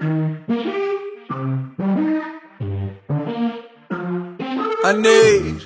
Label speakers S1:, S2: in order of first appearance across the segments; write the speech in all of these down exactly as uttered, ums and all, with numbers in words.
S1: I need,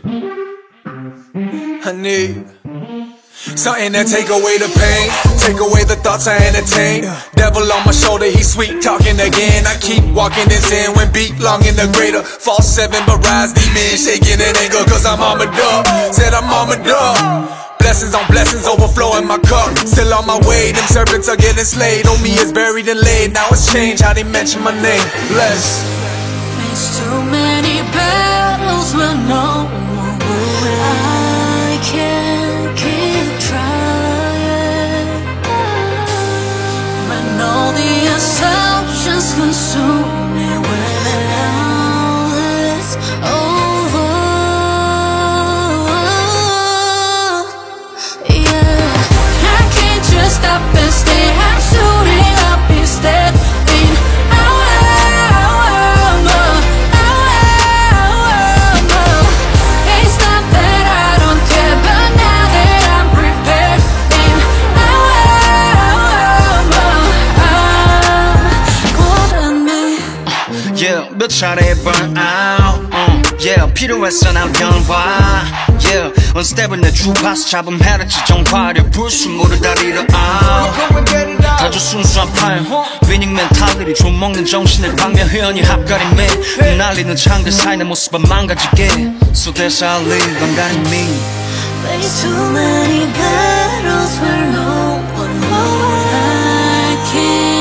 S1: I need something to take away the pain, take away the thoughts I entertain. Devil on my shoulder, he sweet talking again. I keep walking in sin when beat long in the greater. False seven but rise demon, shaking in anger cause I'm armored up. Said I'm armored up. Blessings on blessings overflowing my cup. Still on my way, them serpents are getting slayed. On me is buried and laid, now it's changed how they mention my name. Bless.
S2: Faced too many battles with no one will. I can't keep trying when all the assumptions consume me. When now it's over, yeah, I can't just stop and stay. I'm suiting up instead.
S3: Yeah, 몇 차례 burn out uh, Yeah, 필요했어 난 변화 Yeah, on step은 내 주파수 잡음 헤랬지 정화를 불수 모두 다 잃어 out 다주 순수한 팔 위닝 멘탈들이 좀 먹는 정신을 방면 회원이 합가림에 날리는 창들 사이 내 모습은 망가지게 So that's how I live, I'm got in me
S2: Face too many battles where no one will. I can't